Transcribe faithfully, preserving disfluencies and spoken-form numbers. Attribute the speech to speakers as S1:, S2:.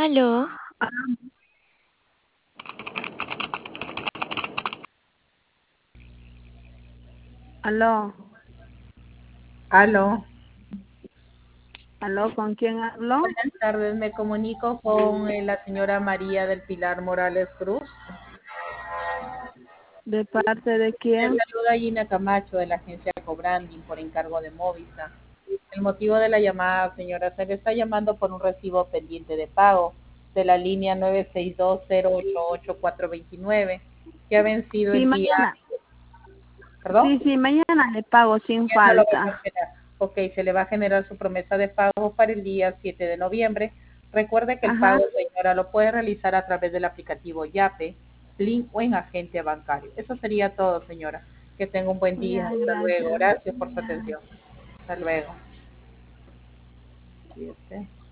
S1: Aló,
S2: Aló,
S3: Aló,
S2: aló, ¿con quién habló?
S3: buenas tardes. Me comunico con eh, la señora María del Pilar Morales Cruz.
S2: ¿De parte de
S3: Le
S2: quién?
S3: saluda Gina Camacho de la agencia Cobranding por encargo de Movisa. El motivo de la llamada, señora, se le está llamando por un recibo pendiente de pago de la línea nueve seis dos cero ocho ocho cuatro dos nueve que ha vencido
S2: Sí,
S3: el día,
S2: mañana.
S3: perdón,
S2: Sí, sí, mañana le pago sin
S3: ya no lo va a
S2: falta.
S3: cancelar. Ok, se le va a generar su promesa de pago para el día siete de noviembre. Recuerde que el
S2: Ajá.
S3: pago, señora, lo puede realizar a través del aplicativo Yape, Link o en agente bancario. Eso sería todo, señora. Que tenga un buen día.
S2: Ya,
S3: Hasta luego.
S2: gracias.
S3: Gracias por su atención. Hasta luego. Cuídese.